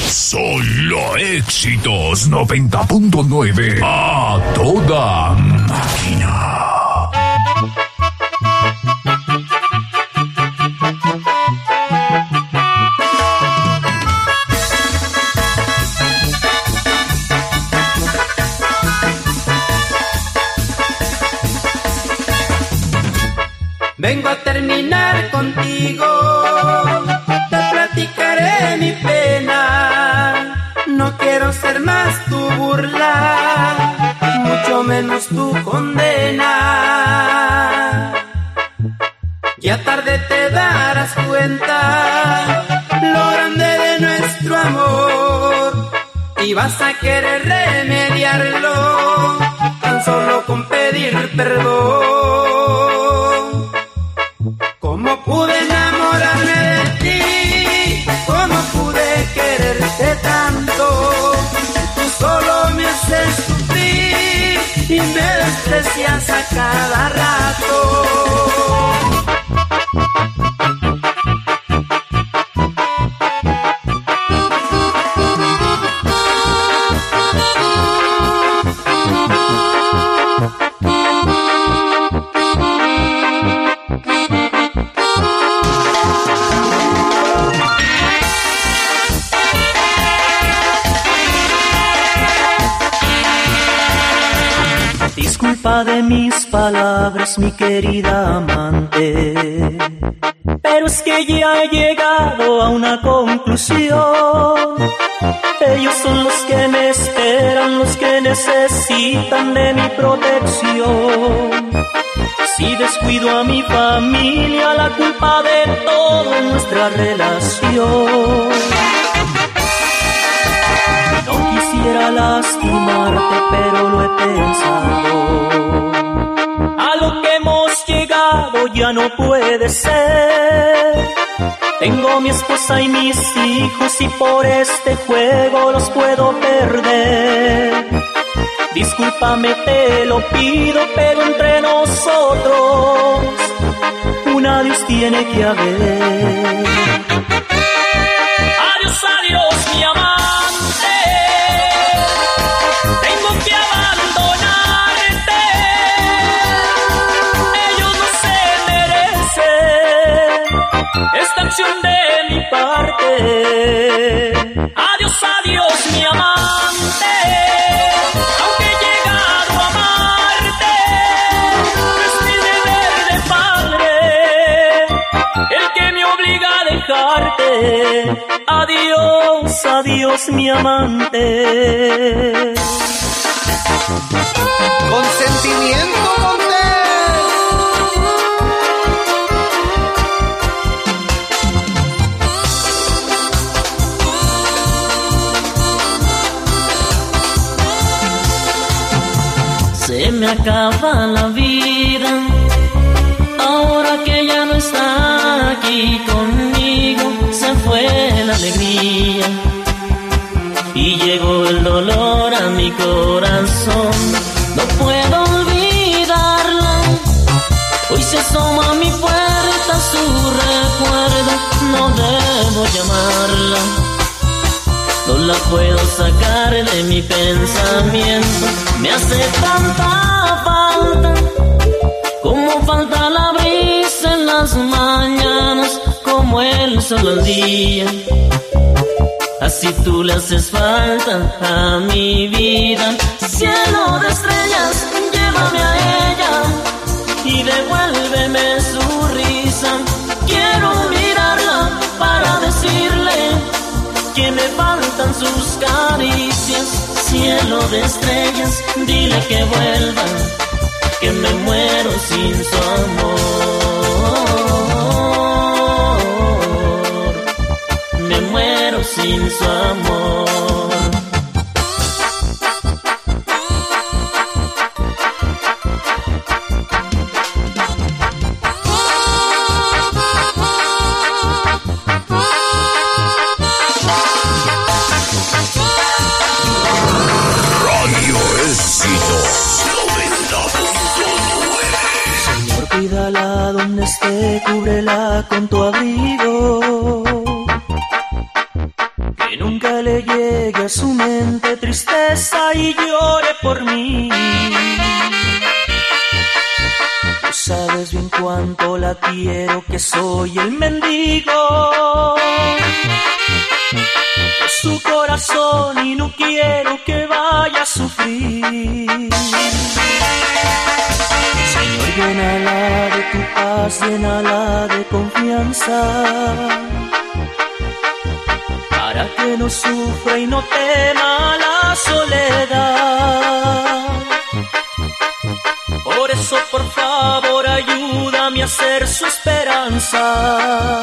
Solo éxitos 90.9 a toda máquina. Vengo a terminar contigo, te platicaré mi pena. No quiero ser más tu burla, mucho menos tu condena. Ya tarde te darás cuenta lo grande de nuestro amor y vas a querer remediarlo tan solo con pedir perdón. ¿Cómo pude enamorarme de ti? ¿Cómo pude quererte tanto? Tú solo me haces sufrir y me desprecias a cada rato. Disculpa de mis palabras, mi querida amante, pero es que ya he llegado a una conclusión. Ellos son los que me esperan, los que necesitan de mi protección. Si descuido a mi familia, la culpa de todo es nuestra relación. No quisiera lastimarte, pero lo he pensado. A lo que hemos llegado ya no puede ser. Tengo mi esposa y mis hijos y por este juego los puedo perder. Discúlpame, te lo pido, pero entre nosotros un adiós tiene que haber. Adiós, adiós, mi amante. Tengo que abandonarte. Ellos no se merecen esta acción de mi parte. Adiós, adiós, mi amante. Aunque he llegado a amarte, es mi deber de padre el que me obliga a dejarte. Adiós, adiós, mi amante. Consentimiento, Se me acaba la vida, ahora que ya no está aquí conmigo. Se fue la alegría y llegó el dolor a mi corazón. No puedo olvidarla, hoy se asoma a mi puerta su recuerdo. No debo llamarla, no la puedo sacar de mi pensamiento. Me hace tanta falta, como falta la brisa en las mañanas, como el sol al día. Así tú le haces falta a mi vida. Cielo de estrellas, llévame a ella y devuélveme su risa. Quiero mirarla para decirle que me faltan sus caricias. Cielo de estrellas, dile que vuelva, que me muero sin su amor. Me muero sin su amor. Cuídala donde esté, cúbrela con tu abrigo, que nunca nunca le llegue a su mente tristeza y llore por mí. Tú sabes bien cuánto la quiero, que soy el mendigo de su corazón y no quiero que vaya a sufrir. Señor, llénala de tu paz, llénala de confianza, para que no sufra y no tema la soledad. Por eso, por favor, ayúdame a ser su esperanza.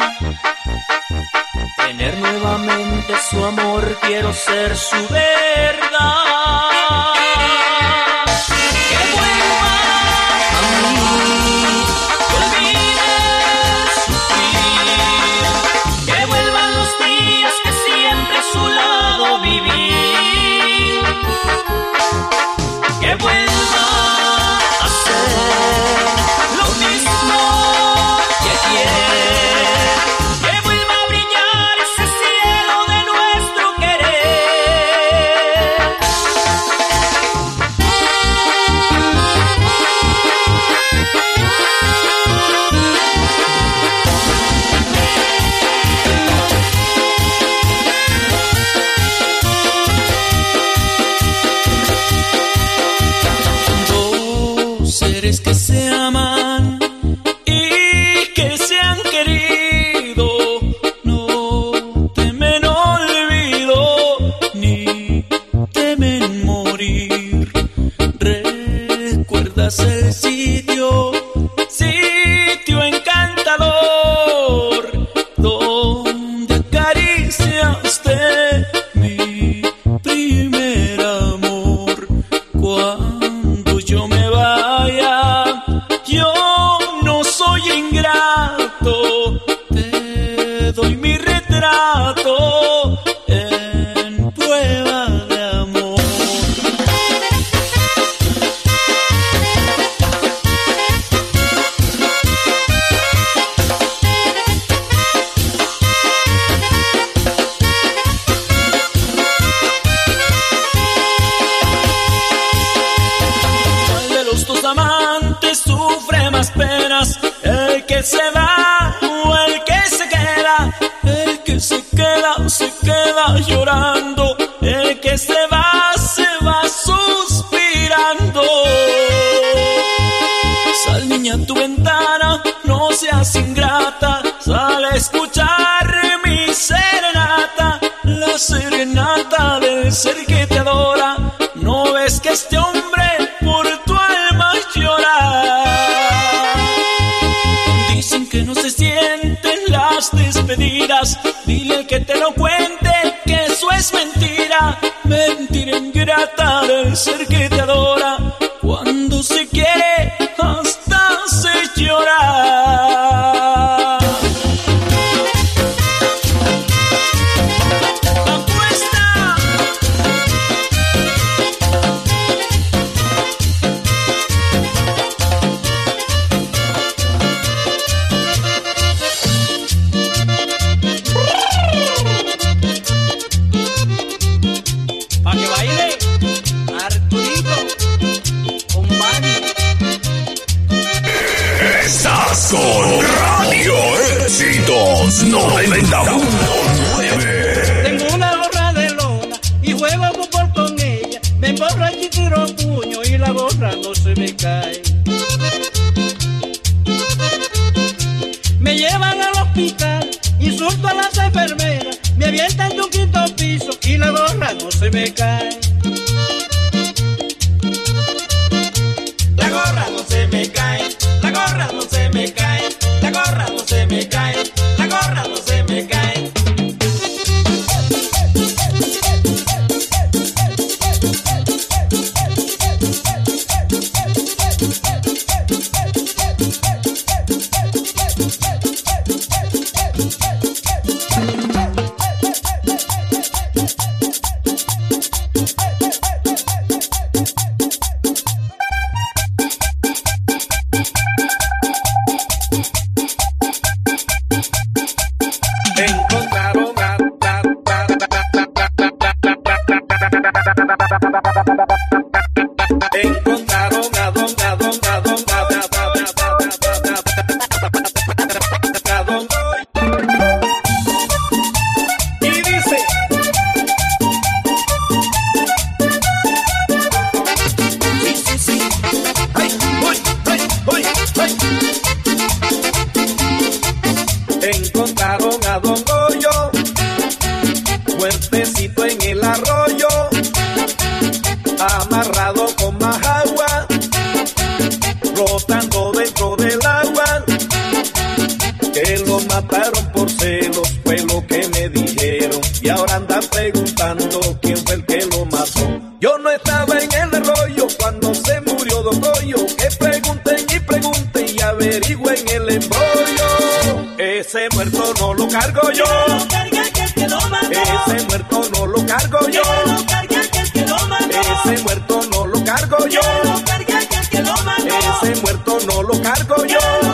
Tener nuevamente su amor, quiero ser su verdad. Que vuelva a mí, que olvide sufrir, que vuelvan los días que siempre a su lado viví, que vuelva a ser lo mismo que ayer, que vuelva a brillar ese cielo de nuestro querer. Dos seres que se aman y que se han querido, no temen olvido ni temen morir. ¿Recuerdas el sitio encantador donde acariciaste mi primer amor? Cuando yo me vaya, yo no soy ingrato, te doy mi retrato en prueba de amor. ¿Cuál de los dos amantes sufre más penas? ¿El que se va o el que se queda? El que se queda llorando. El que se va suspirando. Sal, niña, a tu ventana, no seas ingrata. Sal a escuchar mi serenata, la serenata del ser que te adora. ¿No ves que este hombre por tu alma llora? Dicen que no se sienten las despedidas. Dile que te lo cuente, que eso es mentira. Mentira ingrata del ser que te adora. Cuando se quiere, hasta se llora. ¡Apuesta! Pa' que baile Arturito con Manny. Estás con Radio Éxitos 90.9. Tengo una gorra de lona y juego fútbol con ella. Me emborracho y tiro puño y la gorra no se me cae. Me llevan al hospital, insulto a las enfermeras, me avientan de un quinto piso y la gorra no se me cae. La gorra no se me cae, la gorra no se me cae, la gorra no se me cae, la gorra no se me cae. muertecito en el arroyo, amarrado con más agua, flotando dentro del agua, que lo mataron por celos, fue lo que me dijeron, y ahora andan preguntando quién fue el que lo mató. Yo no estaba en el arroyo cuando se murió Don Goyo, que pregunten y averigüen el embrollo. Ese muerto no lo cargo yo, ese muerto no lo cargo yo, ese muerto no lo cargo yo, ese muerto no lo cargo yo.